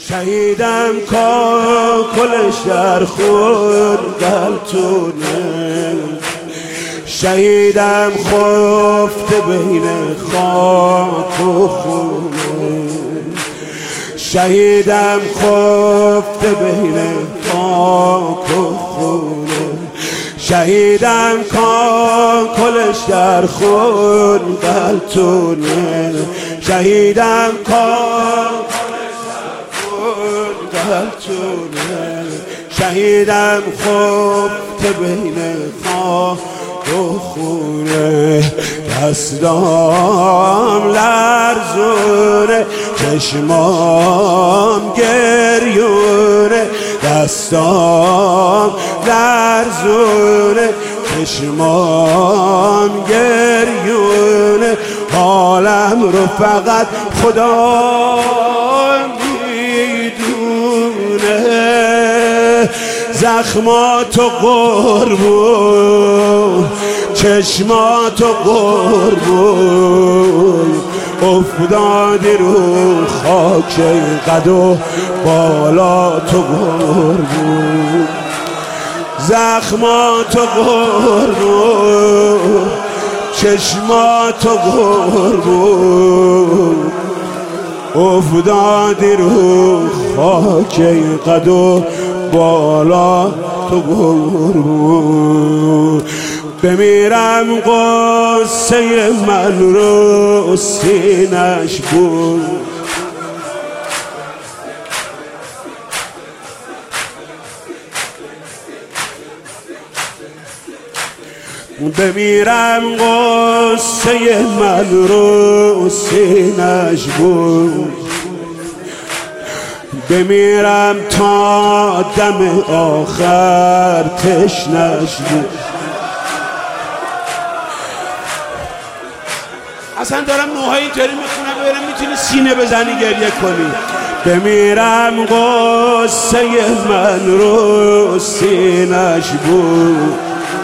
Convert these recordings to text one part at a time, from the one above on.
شهیدم کاکلش در خون قلتونه، شهیدم خفته بین خاک و خونه، شهیدم خفته بین خاک و خونه، شهیدم کاکلش در خون قلتونه، شهیدم کاکلش در خون قلتونه، شهیدم خفته بین خاک و خونه، دستام لرزونه چشمام گریونه، دستام لرزونه چشمام گریونه، حالم رو فقط خدا میدونه، زخماتو قربون چشماتو قربون، افتادی رو خاک قد و بالا تو قربون، زخماتو قربون چشماتو قربون، افتادی رو خاک قد و بالا تو قربون، بمیرم قصه من رو سینش بود، بمیرم قصه من رو سینش بود، بمیرم تا دم آخر تشنش بود. اصلا دارم نوهای اینطوری میخونم ببینم میتونی سینه بزنی گریه کنی. بمیرم قصه من رو سینش بود،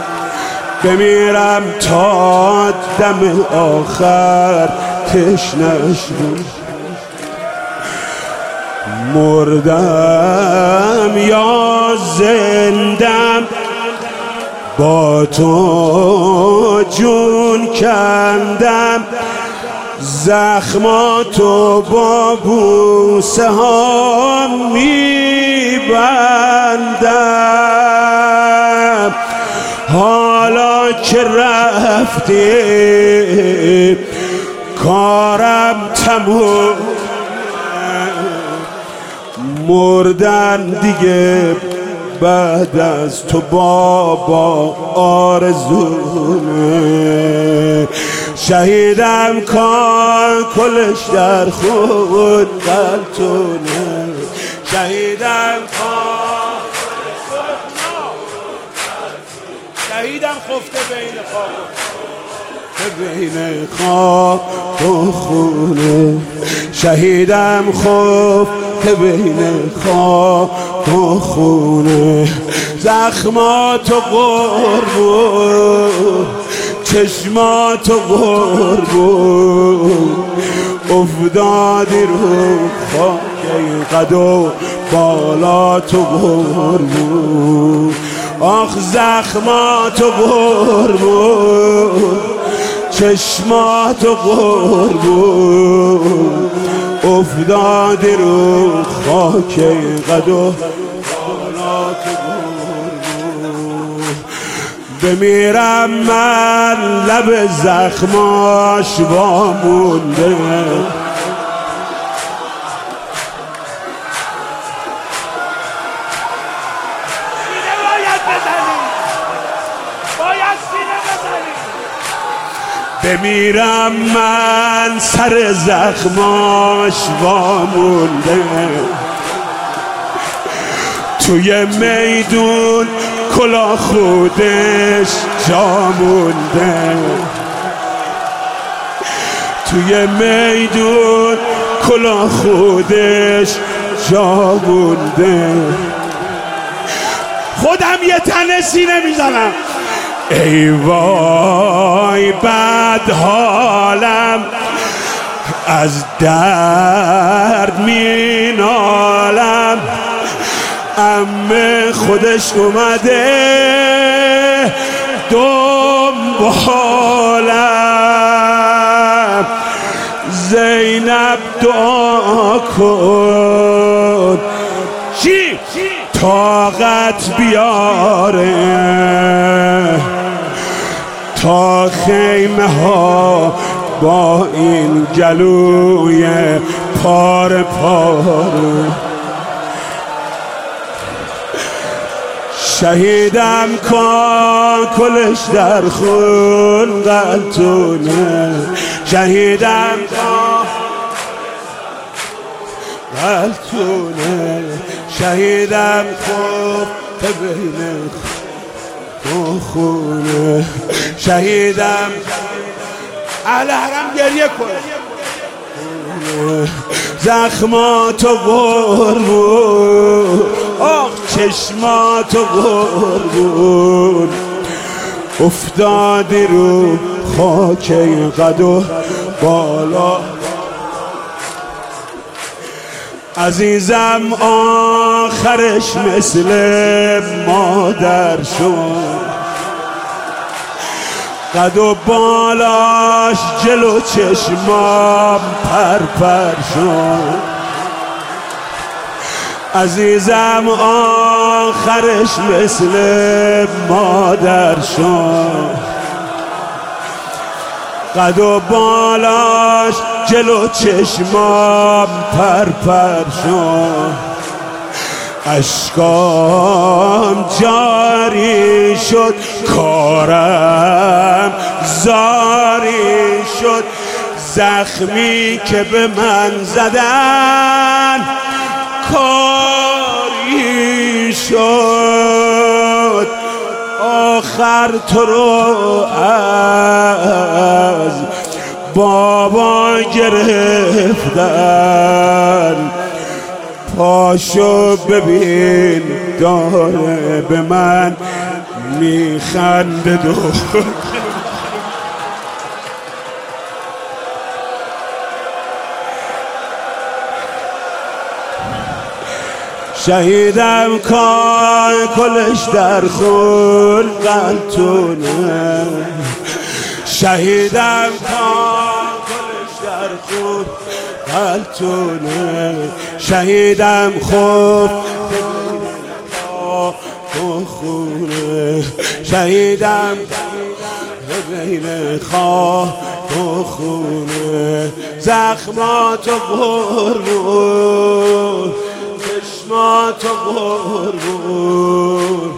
بمیرم تا دم آخر تشنش بود، مردم یا زندم با تو جون کندم، زخماتو با بوسه ها میبندم، حالا که رفتی کارم تموم، مردن دیگه بعد از تو بابا آرزومه، شهیدم کاکلش در خون قلتونه، شهیدم کاکلش شهیدم خفته بین خاک و خونه، شهیدم خفته بین خاک و خونه، زخماتو قربون چشماتو قربون، افتادی رو خاک قد و بالا تو قربون، آخ زخماتو قربون چشماتو قربون، افتادی رو خاک قد و بالا تو قربون، بمیرم من لب زخماش وامونده، بمیرم من سر زخماش وامونده، توی میدون کلا خودش جا مونده، توی میدون کلا خودش جا مونده، خودم یه تنه سینه میزنم، ای وای بد حالم از درد می نالم، عمه خودش اومده دنبالم، زینب دعا کن چی طاقت بیاره تا خیمه ها با این گلوی پاره پاره. شهیدم کن کلش در خون قلتونه، شهیدم کن قلتونه، شهیدم کن بین خونه، شهیدم اهل حرم گریه کن زخماتو قربون، آخ چشماتو قربون، افتادی رو خاک قد و بالا. عزیزم آخرش مثل مادر شد، قد و بالاش جلو چشمام پرپر شد. عزیزم آخرش مثل مادر شد، قد و بالاش جلو چشمام پرپر شد. اشکام جاری شد، کارم زاری شد، زخمی که به من زدن کاری شد. آخر تو رو از بابا گرفتن، پاشو ببین داره به من میخنده دو. شهیدم کن کلش در خون قلتونه، شهیدم کن کلش در خون قلتونه، شهیدم خوب تو خونه، شهیدم بین خواه تو خونه، زخماتو قربون، چشماتو قربون.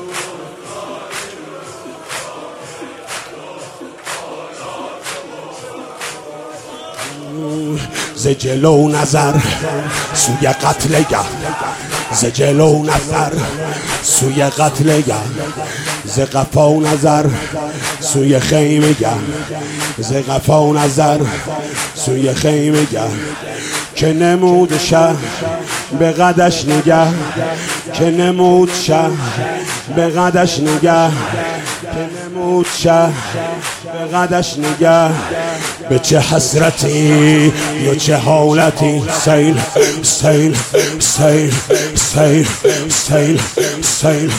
ز جلو نظر سوی قتلگه، ز جلو نظر سوی قتلگه، ز قفا نظر سوی خیمگه، ز قفا نظر سوی خیمگه. که نمود شه به قدش نگه، که نمود شه به قدش نگه، که نمود شه به قدش نگه. به چه حسرتی یا چه حالتی، سیل سیل سیل سیل سیل سیل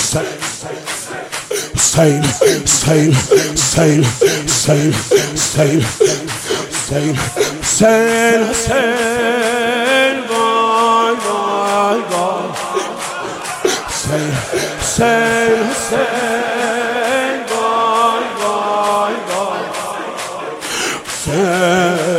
سیل سیل سیل سیل سیل سیل سیل سیل وای وای وای، سیل سیل سیل وای وای وای، سیل